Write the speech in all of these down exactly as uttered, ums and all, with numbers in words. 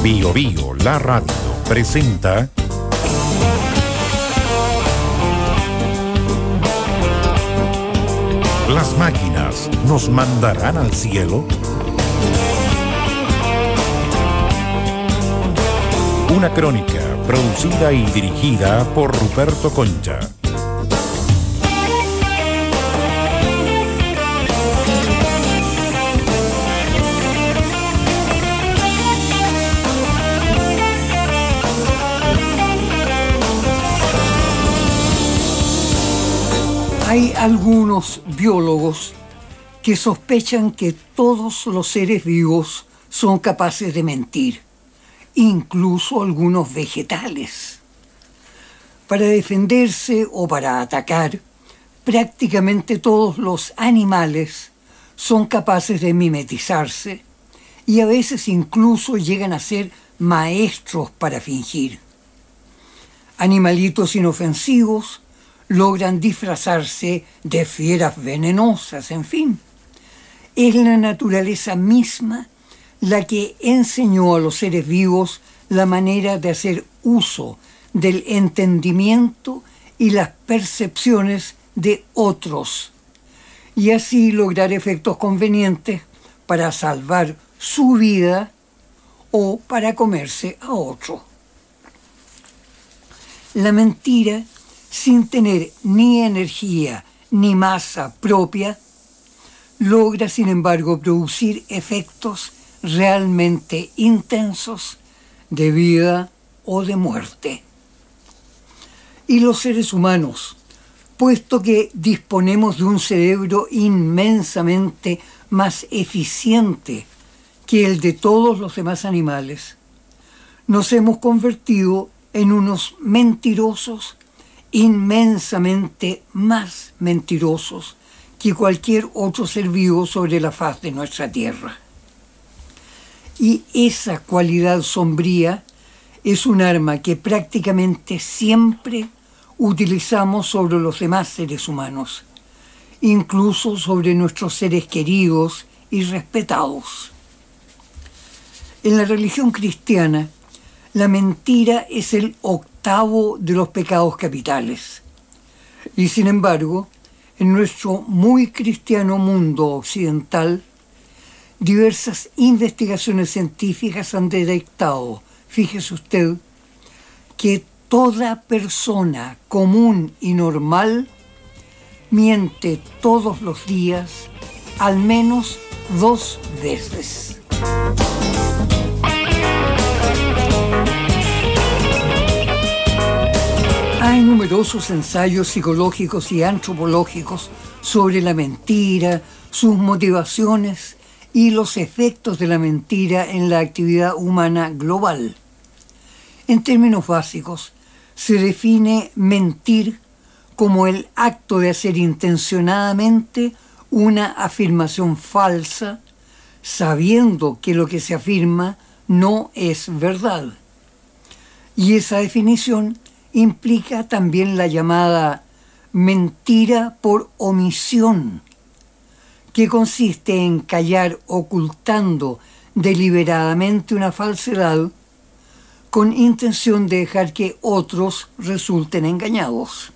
Bio Bio, la radio, presenta ¿Las máquinas nos mandarán al cielo? Una crónica producida y dirigida por Ruperto Concha. Hay algunos biólogos que sospechan que todos los seres vivos son capaces de mentir, incluso algunos vegetales. Para defenderse o para atacar, prácticamente todos los animales son capaces de mimetizarse y a veces incluso llegan a ser maestros para fingir. Animalitos inofensivos logran disfrazarse de fieras venenosas, en fin. Es la naturaleza misma la que enseñó a los seres vivos la manera de hacer uso del entendimiento y las percepciones de otros, y así lograr efectos convenientes para salvar su vida o para comerse a otro. La mentira, sin tener ni energía ni masa propia, logra sin embargo producir efectos realmente intensos de vida o de muerte. Y los seres humanos, puesto que disponemos de un cerebro inmensamente más eficiente que el de todos los demás animales, nos hemos convertido en unos mentirosos inmensamente más mentirosos que cualquier otro ser vivo sobre la faz de nuestra tierra. Y esa cualidad sombría es un arma que prácticamente siempre utilizamos sobre los demás seres humanos, incluso sobre nuestros seres queridos y respetados. En la religión cristiana, la mentira es el octavo de los pecados capitales. Y sin embargo, en nuestro muy cristiano mundo occidental, diversas investigaciones científicas han detectado, fíjese usted, que toda persona común y normal miente todos los días al menos dos veces. Hay numerosos ensayos psicológicos y antropológicos sobre la mentira, sus motivaciones y los efectos de la mentira en la actividad humana global. En términos básicos, se define mentir como el acto de hacer intencionadamente una afirmación falsa, sabiendo que lo que se afirma no es verdad. Y esa definición implica también la llamada mentira por omisión, que consiste en callar ocultando deliberadamente una falsedad con intención de dejar que otros resulten engañados.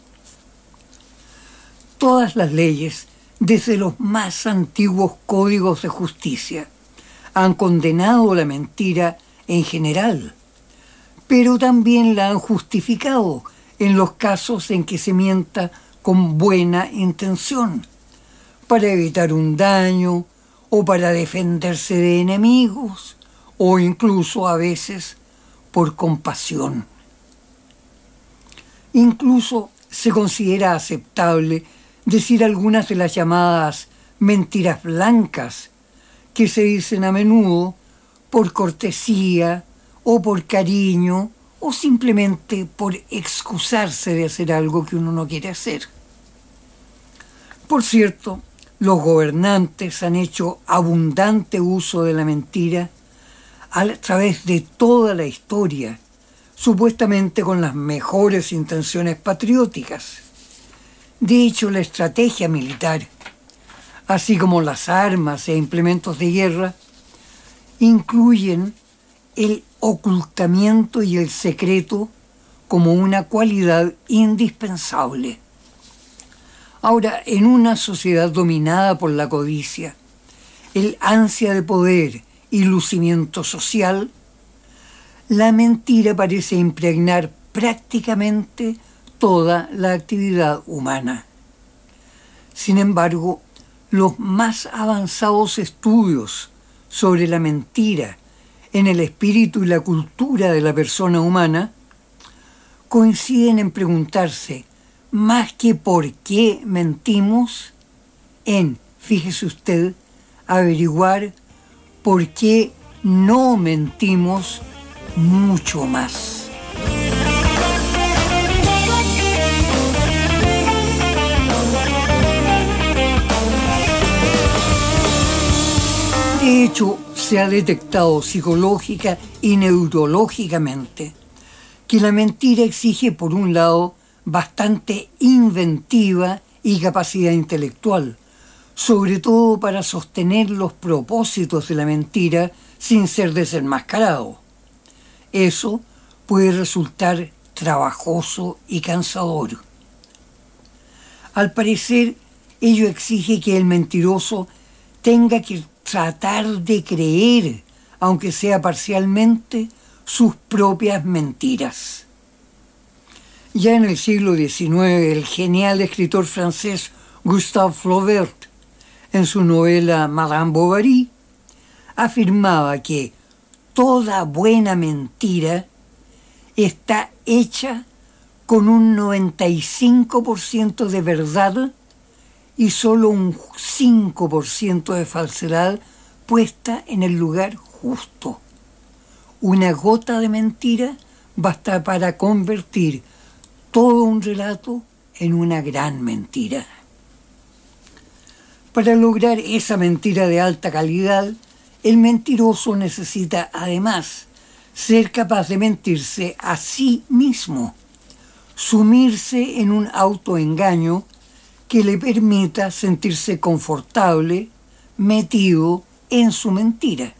Todas las leyes, desde los más antiguos códigos de justicia, han condenado la mentira en general, pero también la han justificado en los casos en que se mienta con buena intención, para evitar un daño o para defenderse de enemigos, o incluso a veces por compasión. Incluso se considera aceptable decir algunas de las llamadas mentiras blancas, que se dicen a menudo por cortesía o por cariño o simplemente por excusarse de hacer algo que uno no quiere hacer. Por cierto, los gobernantes han hecho abundante uso de la mentira a través de toda la historia, supuestamente con las mejores intenciones patrióticas. De hecho, la estrategia militar, así como las armas e implementos de guerra, incluyen el ocultamiento y el secreto como una cualidad indispensable. Ahora, en una sociedad dominada por la codicia, el ansia de poder y lucimiento social, la mentira parece impregnar prácticamente toda la actividad humana. Sin embargo, los más avanzados estudios sobre la mentira en el espíritu y la cultura de la persona humana coinciden en preguntarse, más que por qué mentimos, en, fíjese usted, averiguar por qué no mentimos mucho más. De hecho, se ha detectado psicológica y neurológicamente que la mentira exige, por un lado, bastante inventiva y capacidad intelectual, sobre todo para sostener los propósitos de la mentira sin ser desenmascarado. Eso puede resultar trabajoso y cansador. Al parecer, ello exige que el mentiroso tenga que tratar de creer, aunque sea parcialmente, sus propias mentiras. Ya en el siglo diecinueve, el genial escritor francés Gustave Flaubert, en su novela Madame Bovary, afirmaba que toda buena mentira está hecha con un noventa y cinco por ciento de verdad y solo un cinco por ciento de falsedad puesta en el lugar justo. Una gota de mentira basta para convertir todo un relato en una gran mentira. Para lograr esa mentira de alta calidad, el mentiroso necesita además ser capaz de mentirse a sí mismo, sumirse en un autoengaño que le permita sentirse confortable, metido en su mentira.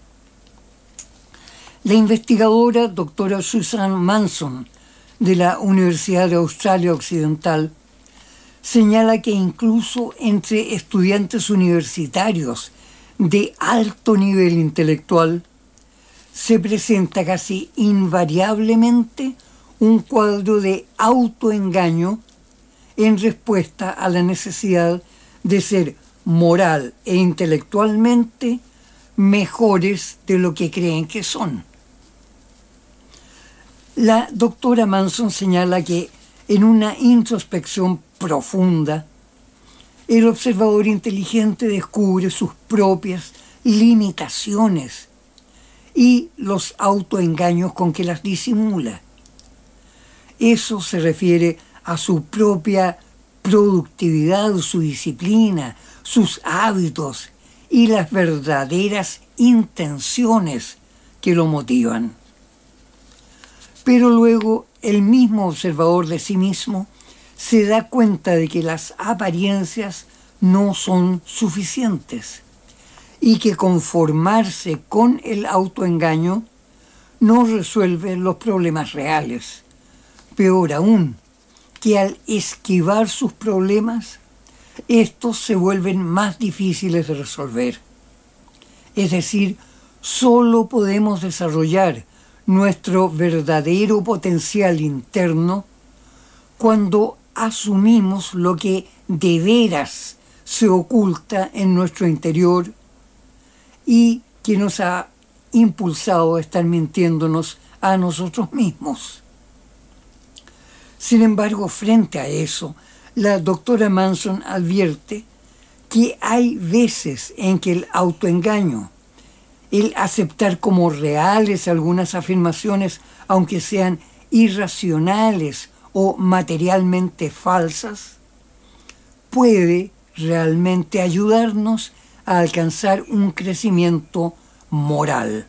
La investigadora doctora Susan Manson, de la Universidad de Australia Occidental, señala que incluso entre estudiantes universitarios de alto nivel intelectual se presenta casi invariablemente un cuadro de autoengaño en respuesta a la necesidad de ser moral e intelectualmente mejores de lo que creen que son. La doctora Manson señala que en una introspección profunda, el observador inteligente descubre sus propias limitaciones y los autoengaños con que las disimula. Eso se refiere a su propia productividad, su disciplina, sus hábitos y las verdaderas intenciones que lo motivan. Pero luego el mismo observador de sí mismo se da cuenta de que las apariencias no son suficientes y que conformarse con el autoengaño no resuelve los problemas reales. Peor aún, que al esquivar sus problemas, estos se vuelven más difíciles de resolver. Es decir, solo podemos desarrollar nuestro verdadero potencial interno cuando asumimos lo que de veras se oculta en nuestro interior y que nos ha impulsado a estar mintiéndonos a nosotros mismos. Sin embargo, frente a eso, la doctora Manson advierte que hay veces en que el autoengaño, el aceptar como reales algunas afirmaciones, aunque sean irracionales o materialmente falsas, puede realmente ayudarnos a alcanzar un crecimiento moral.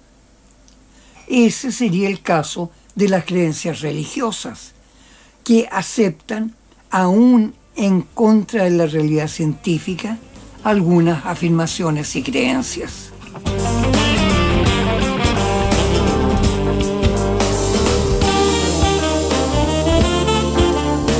Ese sería el caso de las creencias religiosas, que aceptan, aún en contra de la realidad científica, algunas afirmaciones y creencias.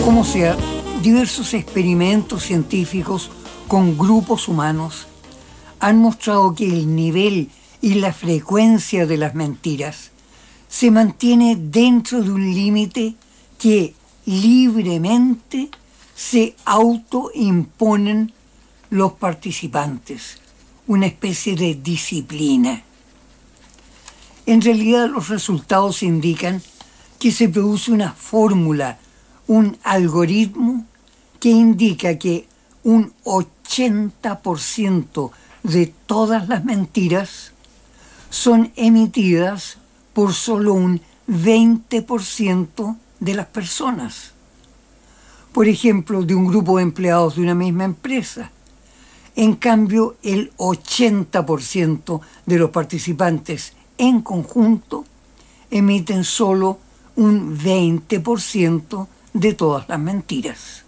Como sea, diversos experimentos científicos con grupos humanos han mostrado que el nivel y la frecuencia de las mentiras se mantiene dentro de un límite que libremente se autoimponen los participantes, una especie de disciplina. En realidad, los resultados indican que se produce una fórmula, un algoritmo que indica que un ochenta por ciento de todas las mentiras son emitidas por solo un veinte por ciento de las personas. Por ejemplo, de un grupo de empleados de una misma empresa. En cambio, el ochenta por ciento de los participantes en conjunto emiten solo un veinte por ciento de todas las mentiras.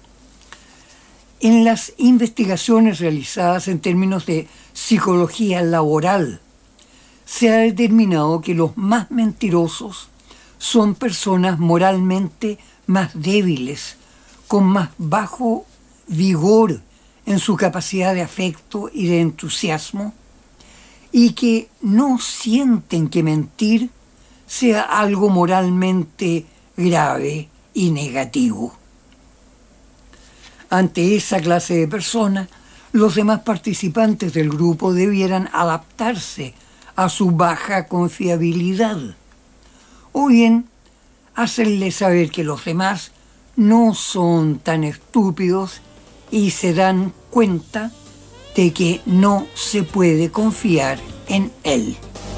En las investigaciones realizadas en términos de psicología laboral, se ha determinado que los más mentirosos son personas moralmente más débiles, con más bajo vigor en su capacidad de afecto y de entusiasmo, y que no sienten que mentir sea algo moralmente grave y negativo. Ante esa clase de personas, los demás participantes del grupo debieran adaptarse a su baja confiabilidad, o bien hacerles saber que los demás no son tan estúpidos y se dan cuenta de que no se puede confiar en él.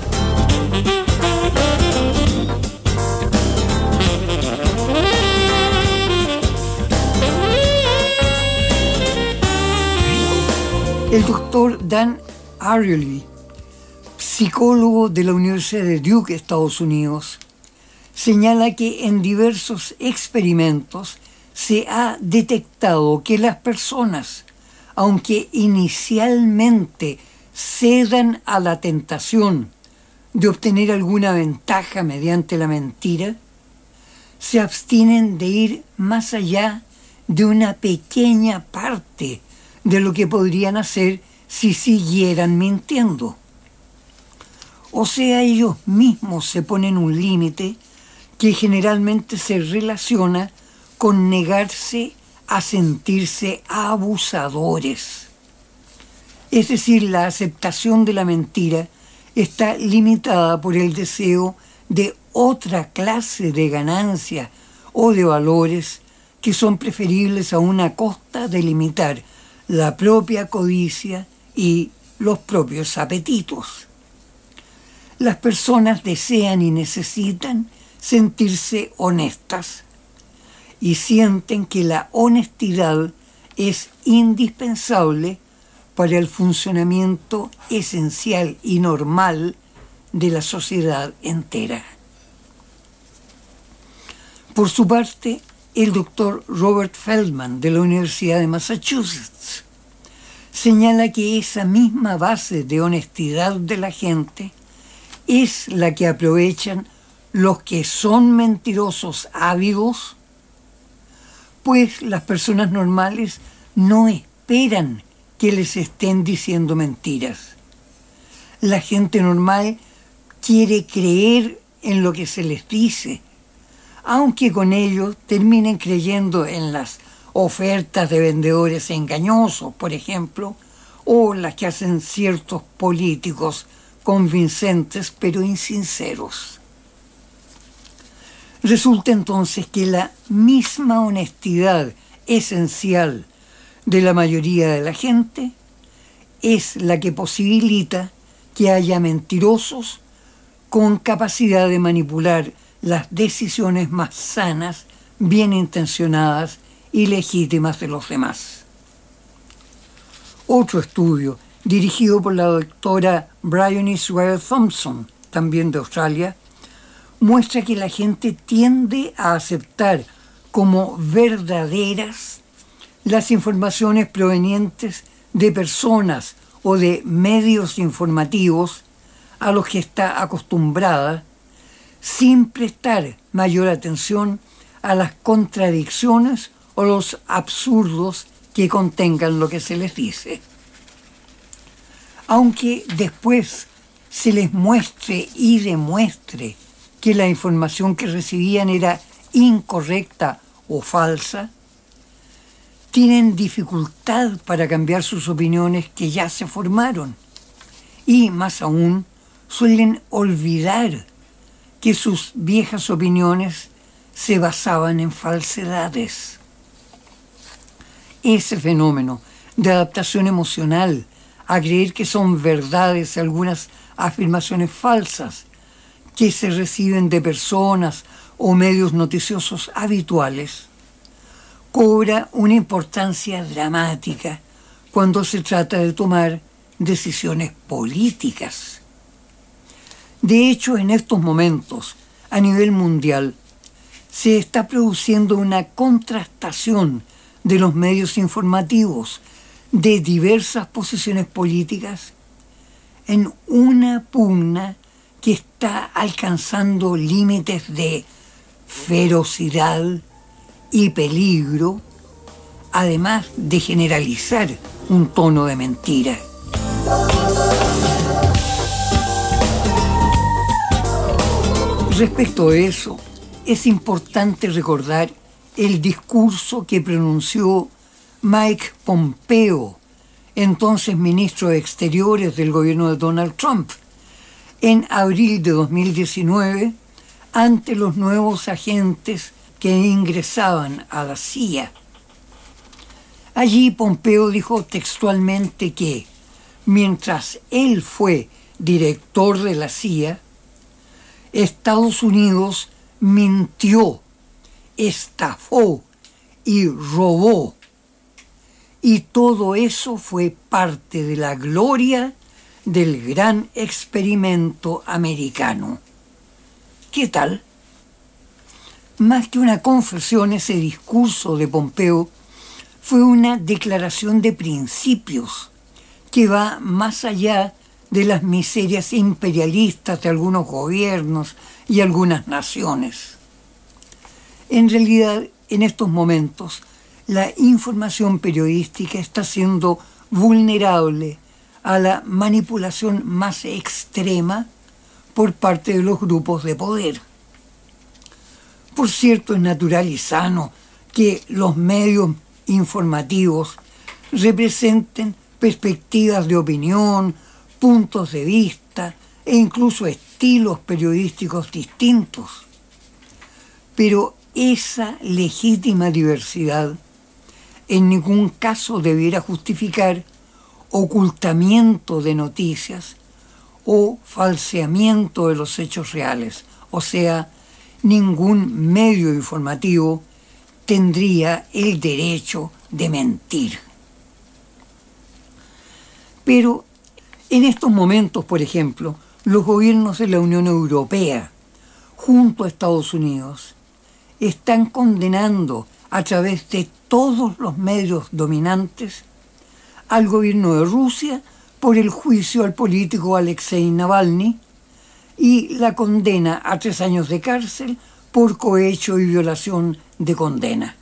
El doctor Dan Ariely, psicólogo de la Universidad de Duke, Estados Unidos, señala que en diversos experimentos se ha detectado que las personas, aunque inicialmente cedan a la tentación de obtener alguna ventaja mediante la mentira, se abstienen de ir más allá de una pequeña parte de lo que podrían hacer si siguieran mintiendo. O sea, ellos mismos se ponen un límite que generalmente se relaciona con negarse a sentirse abusadores. Es decir, la aceptación de la mentira está limitada por el deseo de otra clase de ganancia o de valores que son preferibles a una costa de limitar la propia codicia y los propios apetitos. Las personas desean y necesitan sentirse honestas y sienten que la honestidad es indispensable para el funcionamiento esencial y normal de la sociedad entera. Por su parte, el doctor Robert Feldman de la Universidad de Massachusetts señala que esa misma base de honestidad de la gente es la que aprovechan los que son mentirosos ávidos, pues las personas normales no esperan que les estén diciendo mentiras. La gente normal quiere creer en lo que se les dice, aunque con ello terminen creyendo en las ofertas de vendedores engañosos, por ejemplo, o las que hacen ciertos políticos convincentes pero insinceros. Resulta entonces que la misma honestidad esencial de la mayoría de la gente es la que posibilita que haya mentirosos con capacidad de manipular las decisiones más sanas, bien intencionadas y legítimas de los demás. Otro estudio, dirigido por la doctora Bryony Swear Thompson, también de Australia, muestra que la gente tiende a aceptar como verdaderas las informaciones provenientes de personas o de medios informativos a los que está acostumbrada, sin prestar mayor atención a las contradicciones o los absurdos que contengan lo que se les dice. Aunque después se les muestre y demuestre que la información que recibían era incorrecta o falsa, tienen dificultad para cambiar sus opiniones que ya se formaron y, más aún, suelen olvidar que sus viejas opiniones se basaban en falsedades. Ese fenómeno de adaptación emocional a creer que son verdades algunas afirmaciones falsas que se reciben de personas o medios noticiosos habituales cobra una importancia dramática cuando se trata de tomar decisiones políticas. De hecho, en estos momentos, a nivel mundial, se está produciendo una contrastación de los medios informativos de diversas posiciones políticas en una pugna que está alcanzando límites de ferocidad y peligro, además de generalizar un tono de mentira. Respecto a eso, es importante recordar el discurso que pronunció Mike Pompeo, entonces ministro de Exteriores del gobierno de Donald Trump, en abril de dos mil diecinueve, ante los nuevos agentes que ingresaban a la C I A. Allí Pompeo dijo textualmente que, mientras él fue director de la C I A, Estados Unidos mintió, estafó y robó. Y todo eso fue parte de la gloria del gran experimento americano. ¿Qué tal? Más que una confesión, ese discurso de Pompeo fue una declaración de principios que va más allá de las miserias imperialistas de algunos gobiernos y algunas naciones. En realidad, en estos momentos, la información periodística está siendo vulnerable a la manipulación más extrema por parte de los grupos de poder. Por cierto, es natural y sano que los medios informativos representen perspectivas de opinión, puntos de vista e incluso estilos periodísticos distintos. Pero esa legítima diversidad en ningún caso debiera justificar ocultamiento de noticias o falseamiento de los hechos reales. O sea, ningún medio informativo tendría el derecho de mentir. Pero en estos momentos, por ejemplo, los gobiernos de la Unión Europea, junto a Estados Unidos, están condenando a través de todos los medios dominantes al gobierno de Rusia por el juicio al político Alexei Navalny y la condena a tres años de cárcel por cohecho y violación de condena.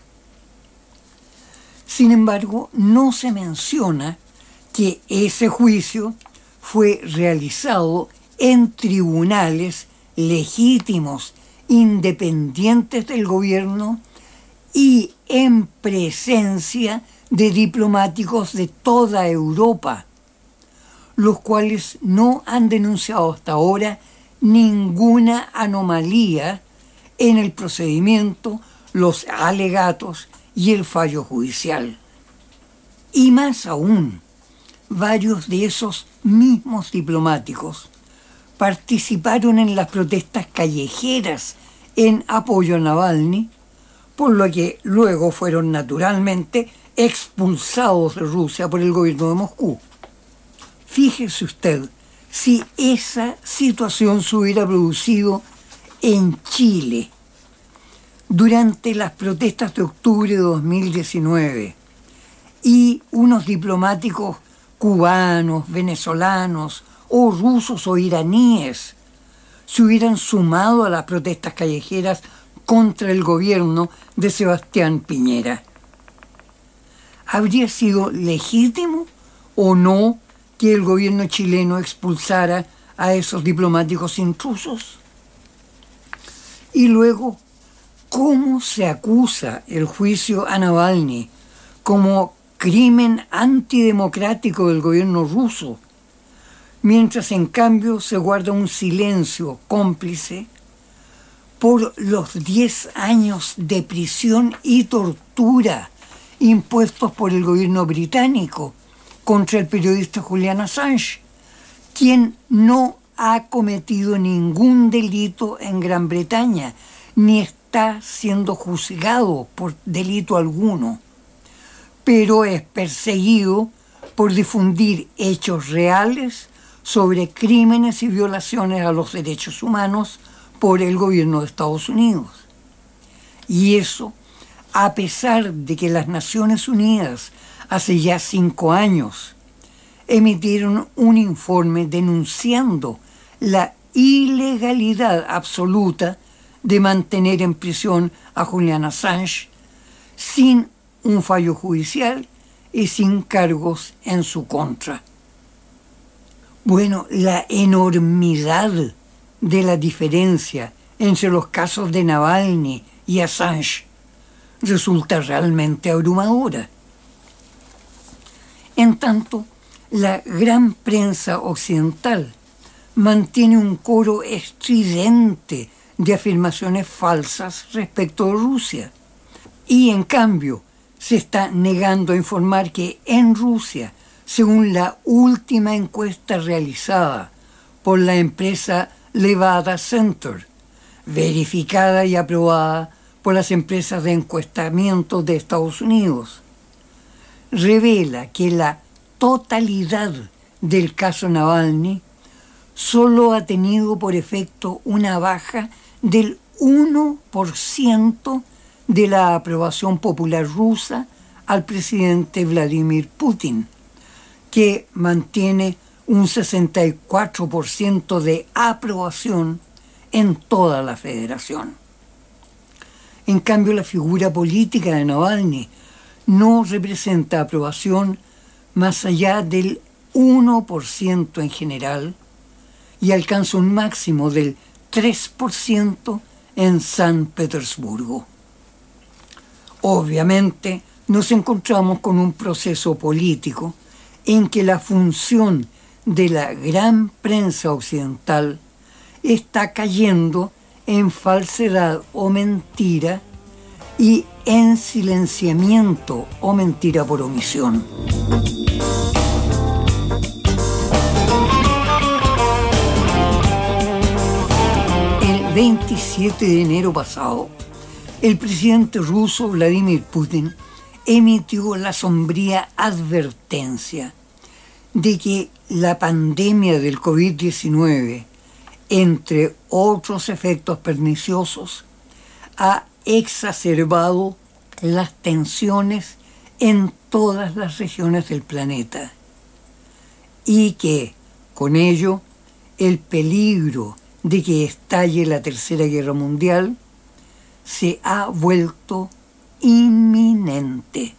Sin embargo, no se menciona que ese juicio fue realizado en tribunales legítimos, independientes del gobierno y en presencia de diplomáticos de toda Europa, los cuales no han denunciado hasta ahora ninguna anomalía en el procedimiento, los alegatos y el fallo judicial. Y más aún, varios de esos mismos diplomáticos participaron en las protestas callejeras en apoyo a Navalny, por lo que luego fueron naturalmente expulsados de Rusia por el gobierno de Moscú. Fíjese usted, si esa situación se hubiera producido en Chile durante las protestas de octubre de dos mil diecinueve y unos diplomáticos cubanos, venezolanos o rusos o iraníes se hubieran sumado a las protestas callejeras contra el gobierno de Sebastián Piñera. ¿Habría sido legítimo o no que el gobierno chileno expulsara a esos diplomáticos intrusos? Y luego, ¿cómo se acusa el juicio a Navalny como crimen antidemocrático del gobierno ruso, mientras en cambio se guarda un silencio cómplice por los diez años de prisión y tortura impuestos por el gobierno británico contra el periodista Julian Assange, quien no ha cometido ningún delito en Gran Bretaña, ni está siendo juzgado por delito alguno, pero es perseguido por difundir hechos reales sobre crímenes y violaciones a los derechos humanos por el gobierno de Estados Unidos. Y eso, a pesar de que las Naciones Unidas hace ya cinco años emitieron un informe denunciando la ilegalidad absoluta de mantener en prisión a Julian Assange sin un fallo judicial y sin cargos en su contra. Bueno, la enormidad de la diferencia entre los casos de Navalny y Assange resulta realmente abrumadora. En tanto, la gran prensa occidental mantiene un coro estridente de afirmaciones falsas respecto de Rusia. Y en cambio, se está negando a informar que en Rusia, según la última encuesta realizada por la empresa Levada Center, verificada y aprobada por las empresas de encuestamiento de Estados Unidos, revela que la totalidad del caso Navalny solo ha tenido por efecto una baja del uno por ciento de la aprobación popular rusa al presidente Vladimir Putin, que mantiene un sesenta y cuatro por ciento de aprobación en toda la federación. En cambio, la figura política de Navalny no representa aprobación más allá del uno por ciento en general y alcanza un máximo del tres por ciento en San Petersburgo. Obviamente, nos encontramos con un proceso político en que la función de la gran prensa occidental está cayendo en falsedad o mentira y en silenciamiento o mentira por omisión. El veintisiete de enero pasado, el presidente ruso Vladimir Putin emitió la sombría advertencia de que la pandemia del COVID diecinueve, entre otros efectos perniciosos, ha exacerbado las tensiones en todas las regiones del planeta y que, con ello, el peligro de que estalle la Tercera Guerra Mundial se ha vuelto inminente.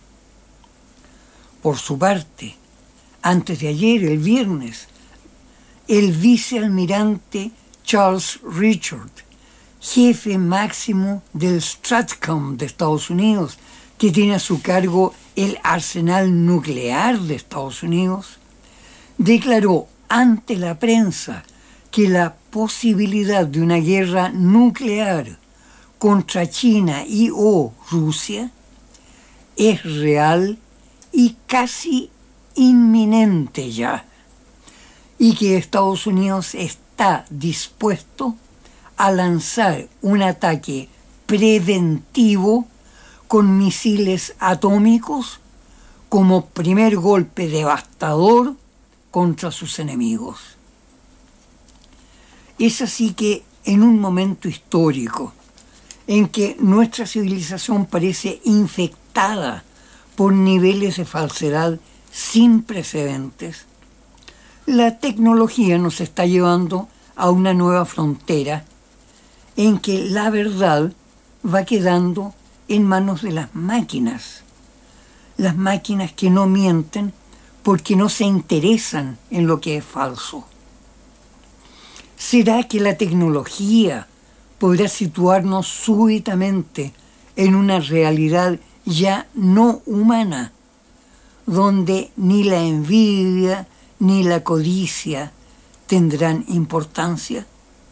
Por su parte, antes de ayer, el viernes, el vicealmirante Charles Richard, jefe máximo del Stratcom de Estados Unidos, que tiene a su cargo el arsenal nuclear de Estados Unidos, declaró ante la prensa que la posibilidad de una guerra nuclear contra China y o Rusia es real y casi inminente ya, y que Estados Unidos está dispuesto a lanzar un ataque preventivo con misiles atómicos como primer golpe devastador contra sus enemigos. Es así que en un momento histórico en que nuestra civilización parece infectada por niveles de falsedad sin precedentes, la tecnología nos está llevando a una nueva frontera en que la verdad va quedando en manos de las máquinas. Las máquinas que no mienten porque no se interesan en lo que es falso. ¿Será que la tecnología podrá situarnos súbitamente en una realidad ya no humana, donde ni la envidia ni la codicia tendrán importancia?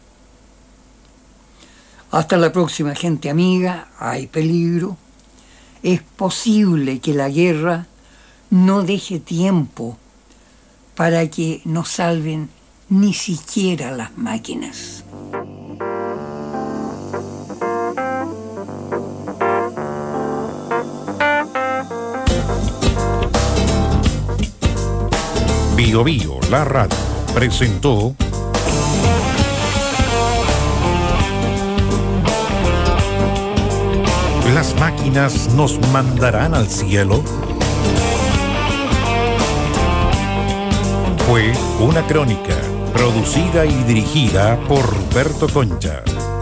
Hasta la próxima, gente amiga. Hay peligro. Es posible que la guerra no deje tiempo para que nos salven ni siquiera las máquinas. Bio Bio, la radio, presentó ¿Las máquinas nos mandarán al cielo? Fue una crónica producida y dirigida por Ruperto Concha.